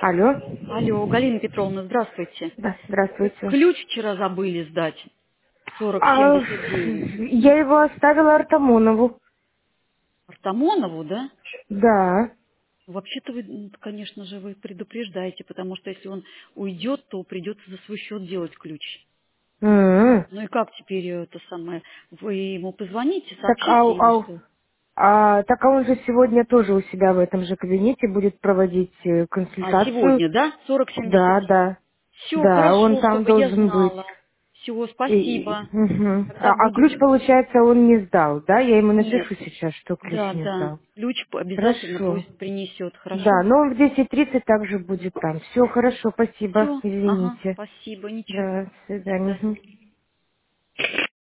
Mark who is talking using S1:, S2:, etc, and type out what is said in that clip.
S1: Алло.
S2: Алло, Галина Петровна, здравствуйте.
S1: Да,
S2: Вы
S1: здравствуйте.
S2: ключ вчера забыли сдать.
S1: А,
S2: 4079.
S1: я его оставила Артамонову.
S2: Артамонову, да?
S1: Да.
S2: Вообще-то вы, конечно же, вы предупреждаете, потому что если он уйдет, то придется за свой счет делать ключ.
S1: М.
S2: Ну и как теперь это самое? Вы ему позвоните,
S1: Так,
S2: сообщите или что?
S1: так, а он же сегодня тоже у себя в этом же кабинете будет проводить
S2: А
S1: консультацию.
S2: сегодня, да?
S1: Да,
S2: 4079.
S1: да.
S2: Все,
S1: Да, он
S2: хорошо,
S1: там
S2: чтобы я
S1: должен быть.
S2: знала. Всего спасибо.
S1: Мгм.
S2: Тогда
S1: А ключ,
S2: буду...
S1: получается, он не сдал, да? Я ему
S2: Нет.
S1: напишу сейчас, что ключ
S2: Да,
S1: не
S2: да.
S1: сдал.
S2: Ключ обязательно
S1: Хорошо.
S2: пусть принесет,
S1: Да,
S2: хорошо?
S1: но он в 10:30 также будет там. Все хорошо, спасибо.
S2: Все. Ага,
S1: Извините.
S2: спасибо, ничего.
S1: Да, до
S2: До
S1: свидания.
S2: свидания.
S1: Мгм.